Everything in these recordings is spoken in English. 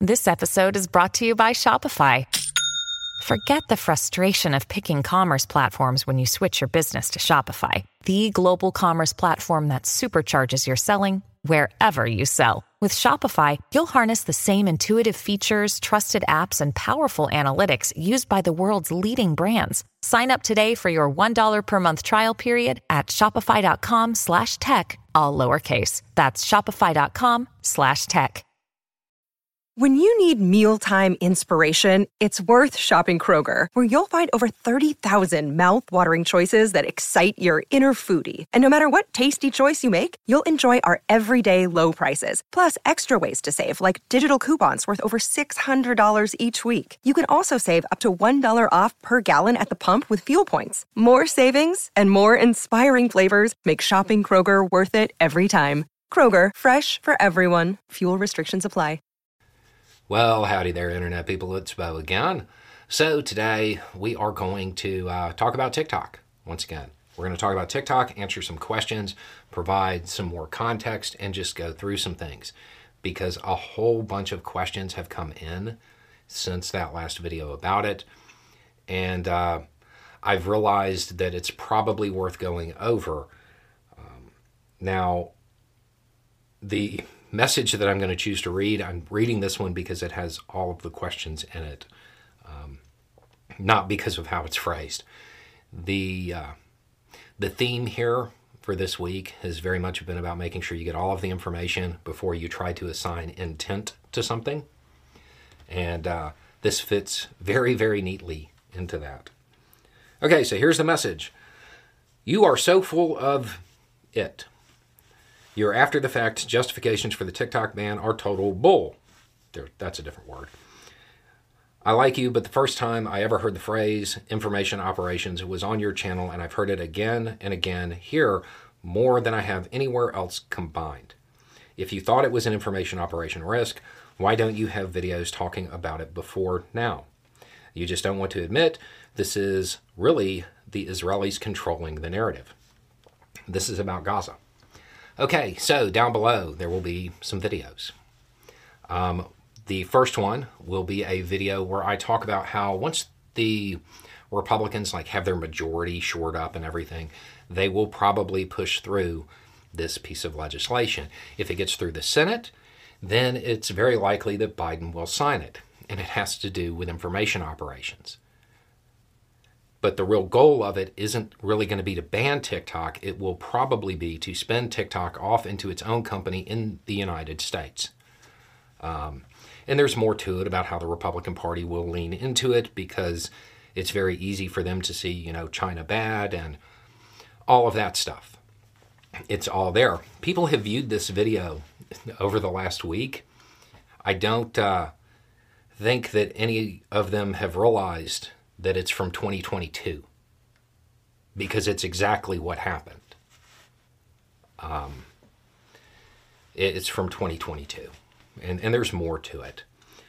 This episode is brought to you by Shopify. Forget the frustration of picking commerce platforms when you switch your business to Shopify, the global commerce platform that supercharges your selling wherever you sell. With Shopify, you'll harness the same intuitive features, trusted apps, and powerful analytics used by the world's leading brands. Sign up today for your $1 per month trial period at shopify.com/tech, all lowercase. That's shopify.com/tech. When you need mealtime inspiration, it's worth shopping Kroger, where you'll find over 30,000 mouth-watering choices that excite your inner foodie. And no matter what tasty choice you make, you'll enjoy our everyday low prices, plus extra ways to save, like digital coupons worth over $600 each week. You can also save up to $1 off per gallon at the pump with fuel points. More savings and more inspiring flavors make shopping Kroger worth it every time. Kroger, fresh for everyone. Fuel restrictions apply. Well, howdy there, Internet people. It's Bo again. So today we are going to talk about TikTok once again. We're going to talk about TikTok, answer some questions, provide some more context, and just go through some things. Because a whole bunch of questions have come in since that last video about it. And I've realized that it's probably worth going over. Now, the message that I'm going to choose to read, I'm reading this one because it has all of the questions in it, not because of how it's phrased. The theme here for this week has very much been about making sure you get all of the information before you try to assign intent to something. And this fits very, very neatly into that. Okay, so here's the message. You are so full of it. Your after-the-fact justifications for the TikTok ban are total bull. That's a different word. I like you, but the first time I ever heard the phrase information operations was on your channel, and I've heard it again and again here more than I have anywhere else combined. If you thought it was an information operation risk, why don't you have videos talking about it before now? You just don't want to admit this is really the Israelis controlling the narrative. This is about Gaza. Okay, so down below there will be some videos. The first one will be a video where I talk about how once the Republicans have their majority shored up and everything, they will probably push through this piece of legislation. If it gets through the Senate, then it's very likely that Biden will sign it, and it has to do with information operations. But the real goal of it isn't really going to be to ban TikTok. It will probably be to spin TikTok off into its own company in the United States. And there's more to it about how the Republican Party will lean into it because it's very easy for them to see, China bad and all of that stuff. It's all there. People have viewed this video over the last week. I don't think that any of them have realized that it's from 2022, because it's exactly what happened. It's from 2022, and there's more to it.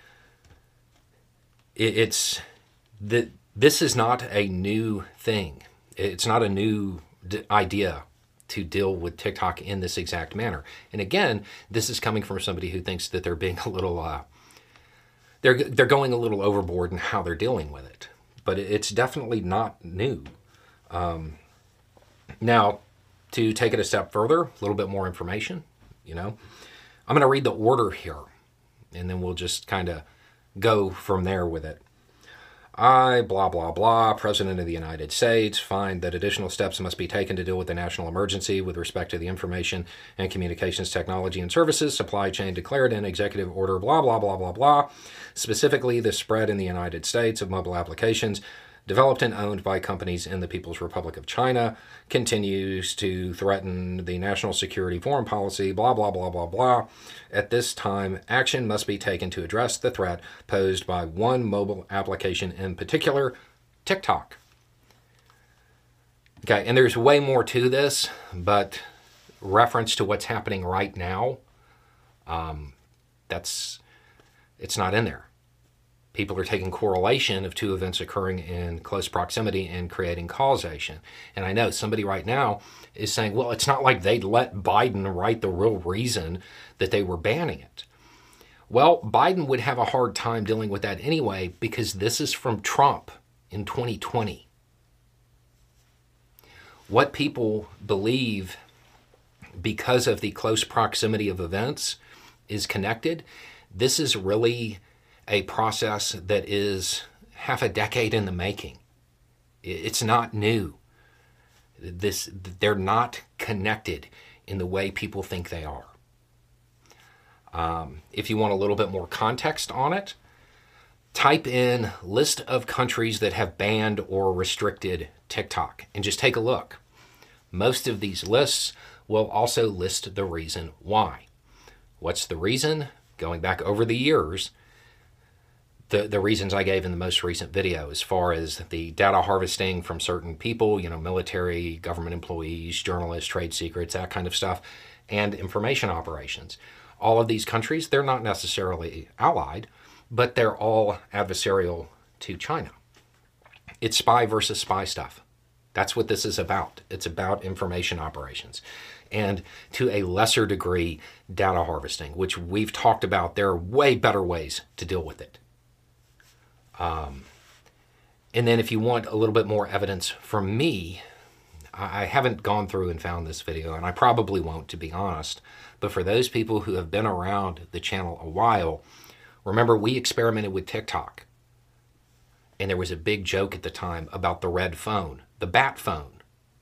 This is not a new thing. It's not a new idea to deal with TikTok in this exact manner. And again, this is coming from somebody who thinks that they're being a little, they're going a little overboard in how they're dealing with it. But it's definitely not new. Now, to take it a step further, a little bit more information, I'm going to read the order here, and then we'll just kind of go from there with it. I, blah, blah, blah, President of the United States, find that additional steps must be taken to deal with the national emergency with respect to the information and communications technology and services supply chain declared in Executive Order, blah, blah, blah, blah, blah. Specifically, the spread in the United States of mobile applications developed and owned by companies in the People's Republic of China, continues to threaten the national security foreign policy, blah, blah, blah, blah, blah. At this time, action must be taken to address the threat posed by one mobile application in particular, TikTok. Okay, and there's way more to this, but reference to what's happening right now, it's not in there. People are taking correlation of two events occurring in close proximity and creating causation. And I know somebody right now is saying, well, it's not like they'd let Biden write the real reason that they were banning it. Well, Biden would have a hard time dealing with that anyway, because this is from Trump in 2020. What people believe because of the close proximity of events is connected. This is really a process that is half a decade in the making. It's not new. They're not connected in the way people think they are. If you want a little bit more context on it, type in list of countries that have banned or restricted TikTok and just take a look. Most of these lists will also list the reason why. What's the reason? Going back over the years, the reasons I gave in the most recent video, as far as the data harvesting from certain people, military, government employees, journalists, trade secrets, that kind of stuff, and information operations. All of these countries, they're not necessarily allied, but they're all adversarial to China. It's spy versus spy stuff. That's what this is about. It's about information operations. And to a lesser degree, data harvesting, which we've talked about. There are way better ways to deal with it. And then if you want a little bit more evidence from me, I haven't gone through and found this video, and I probably won't, to be honest. But for those people who have been around the channel a while, remember we experimented with TikTok. And there was a big joke at the time about the red phone, the bat phone.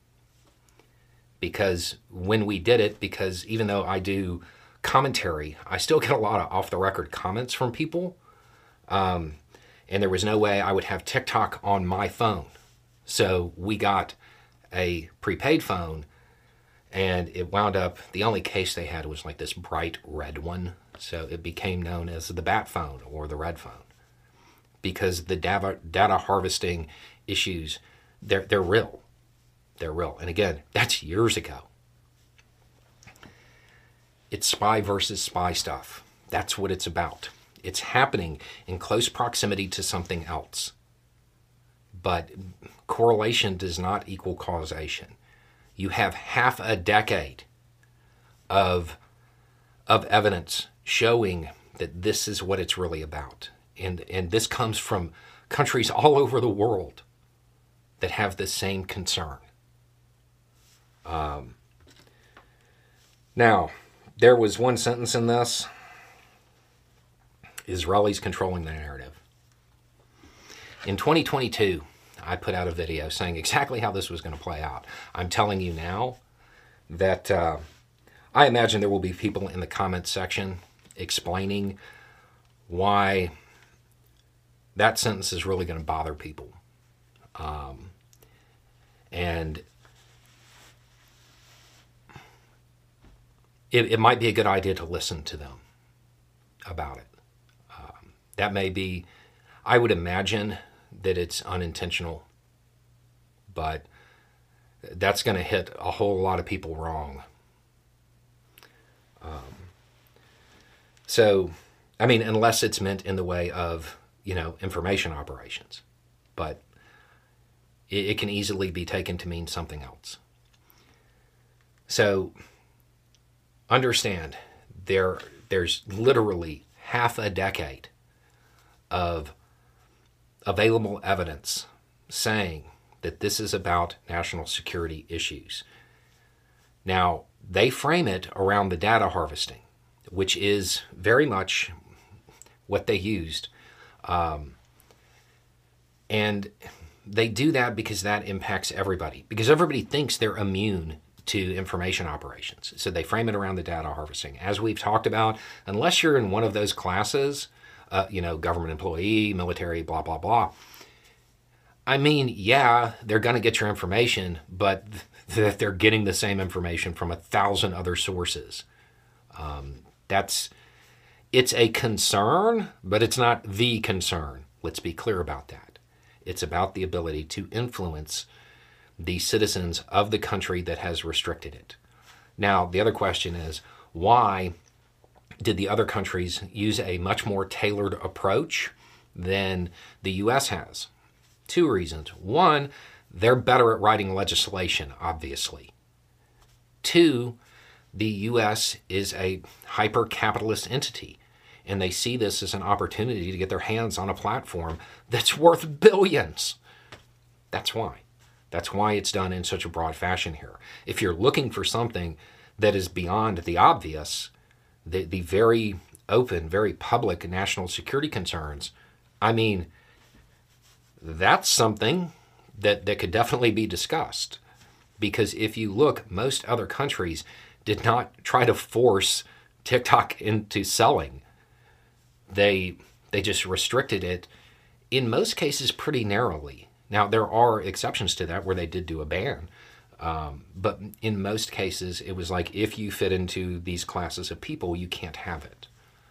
Because when we did it, because even though I do commentary, I still get a lot of off-the-record comments from people. And there was no way I would have TikTok on my phone. So we got a prepaid phone, and it wound up, the only case they had was like this bright red one. So it became known as the bat phone or the red phone. Because the data harvesting issues, they're real. They're real. And again, that's years ago. It's spy versus spy stuff. That's what it's about. It's happening in close proximity to something else. But correlation does not equal causation. You have half a decade of evidence showing that this is what it's really about. And this comes from countries all over the world that have the same concern. Now, there was one sentence in this. Israelis controlling the narrative. In 2022, I put out a video saying exactly how this was going to play out. I'm telling you now that I imagine there will be people in the comments section explaining why that sentence is really going to bother people. And it might be a good idea to listen to them about it. That may be, I would imagine that it's unintentional, but that's going to hit a whole lot of people wrong. So, I mean, unless it's meant in the way of, information operations, but it can easily be taken to mean something else. So, understand, there's literally half a decade of available evidence saying that this is about national security issues. Now, they frame it around the data harvesting, which is very much what they used. And they do that because that impacts everybody, because everybody thinks they're immune to information operations. So they frame it around the data harvesting. As we've talked about, unless you're in one of those classes, government employee, military, blah, blah, blah. I mean, yeah, they're going to get your information, but that they're getting the same information from 1,000 other sources. It's a concern, but it's not the concern. Let's be clear about that. It's about the ability to influence the citizens of the country that has restricted it. Now, the other question is, why did the other countries use a much more tailored approach than the U.S. has? Two reasons. One, they're better at writing legislation, obviously. Two, the U.S. is a hyper-capitalist entity. and they see this as an opportunity to get their hands on a platform that's worth billions. That's why. That's why it's done in such a broad fashion here. If you're looking for something that is beyond the obvious, the very open, very public national security concerns, I mean, that's something that could definitely be discussed. Because if you look, most other countries did not try to force TikTok into selling. They just restricted it, in most cases, pretty narrowly. Now, there are exceptions to that where they did do a ban. But in most cases, it was like, if you fit into these classes of people, you can't have it.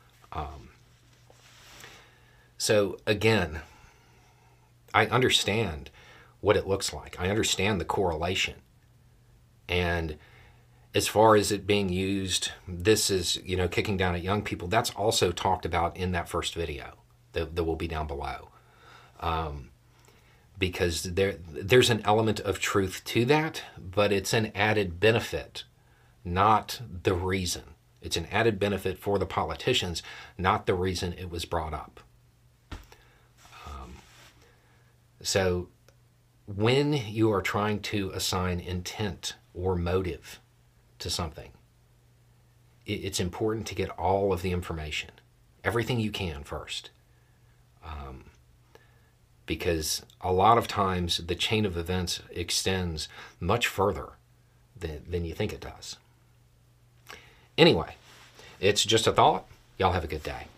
So again, I understand what it looks like. I understand the correlation. And as far as it being used, this is, kicking down at young people, that's also talked about in that first video that will be down below. Because there's an element of truth to that, but it's an added benefit, not the reason. It's an added benefit for the politicians, not the reason it was brought up. So when you are trying to assign intent or motive to something, it's important to get all of the information, everything you can first. Because a lot of times the chain of events extends much further than you think it does. Anyway, it's just a thought. Y'all have a good day.